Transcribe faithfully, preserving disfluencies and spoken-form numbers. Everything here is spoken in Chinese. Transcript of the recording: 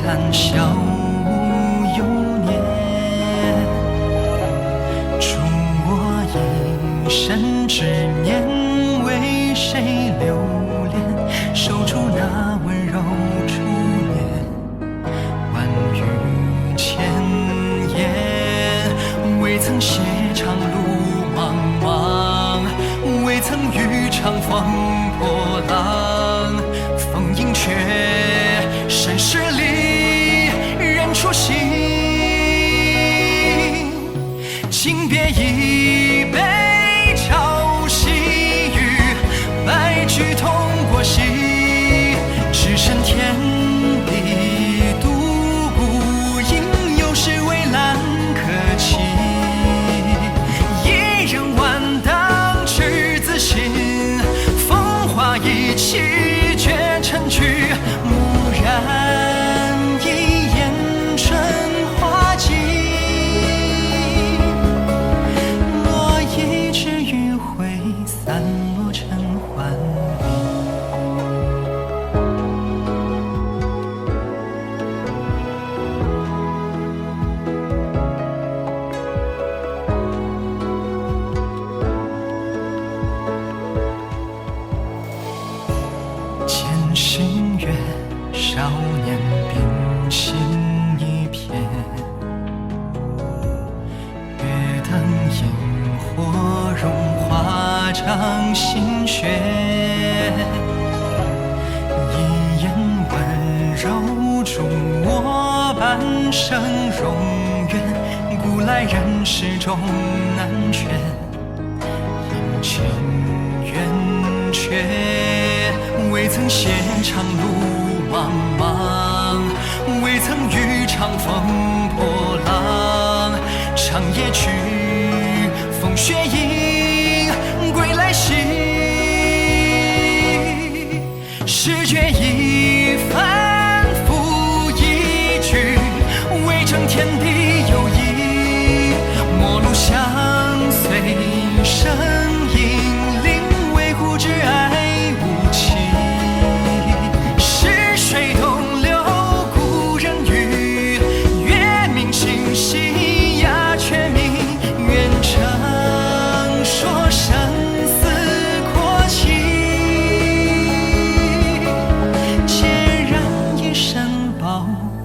谈笑无幼年，祝我一生执念，为谁留恋，守住那温柔初恋。万语千言，未曾写长路茫茫，未曾遇长风波浪，风影却盛世里人初醒。请别一杯朝夕与白驹同过隙，只剩天地独孤影，有时蔚蓝可期。一人万当赤子心，风华一气绝尘去。蓦然一眼春花尽，落一枝余晖，散落成幻影。渐行远，少年冰心一片，月灯萤火融化掌心血，一眼温柔助我半生容颜，古来人世中难全，阴晴圆缺，未曾写长路茫茫，未曾遇长风波浪。长夜去，风雪迎，归来兮，诗卷一帆赋一句，为证天地有意。陌路相随身影，领为故挚爱无期。是水东流故人语，月明星稀鸦雀鸣。愿成说生死阔气，孑然一身抱